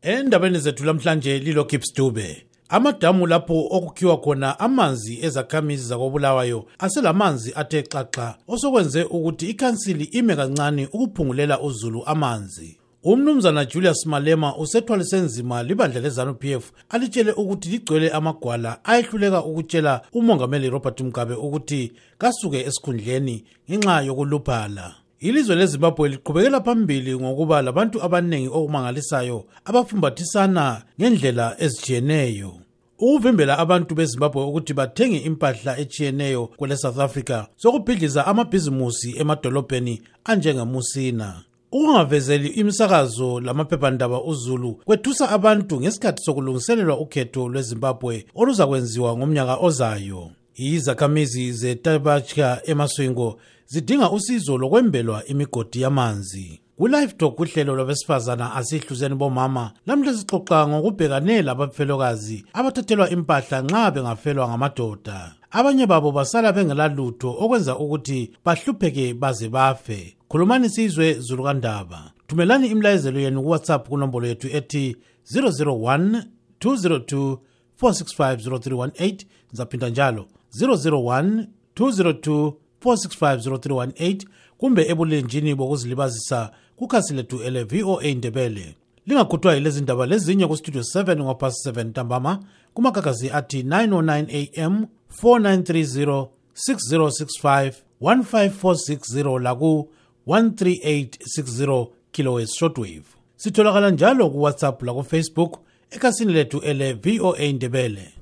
Endabeni zethu lamhlanje lilo Gibbs Dube. Amadamu lapho okukhiwa khona amanzi ezakhamizi zakoBulawayo aselamanzi athe xaxa osokwenze ukuthi ikhansili ime kancane ukuphungulela uZulu amanzi. Umnumzana Julius Malema usethwalise nzima libandla leZANU-PF alitshele ukuthi ligcwele amagwala ayehluleka ukutshela umongameli Robert Mugabe ukuthi kasuke esikhundleni ngenxa yokuluphala. Ilizwe leZimbabwe liqhubekela phambili ngokuba labantu abanengi okumangalisayo abafumbathisana ngendlela ezijiyeneyo. Ukuvimbela abantu beZimbabwe ukuthi bathenge impahla ejiyeneyo kwele South Africa sokuphidliza amabhizimusi emadolobheni anjengeMusina. Ukungavezeli imisakazo lamaphephandaba uZulu kwethusa abantu ngesikhathi sokulungiselelwa ukhetho lweZimbabwe oluzakwenziwa ngomnyaka ozayo. Izakhamizi zeTabachka eMaswingo zidinga usizo lokwembelwa imigodi yamanzi. Ku-Live Talk kuhlelo lwabesifazana asihluzeni bomama lamhla sixoxa ngokubhekane labafelokazi abathathelwa impahla nxa bengafelwa ngamadoda. Abanye babo basala bengelalutho okwenza ukuthi bahlupheke baze bafe. Khulumani sizwe Zulu Kandaba. Thumelani imlayezelo yenu kuWhatsApp kunombolo yethu ethi 001 202 4650318 nzaphinda njalo 001 202 4650318 kumbe ebulenjini bokuzilibazisa kukhasi lethu ele VOA Ndebele. Lingakhuthwa yilezi ndaba lezinye ku Studio 7 ngapasi 7 ntambama kumagagazi athi 909 AM 4930 6065 15460 laku 13860 kHz shortwave. Sitholakala njalo ku WhatsApp la ku Facebook ekhasini lethu ele VOA Ndebele.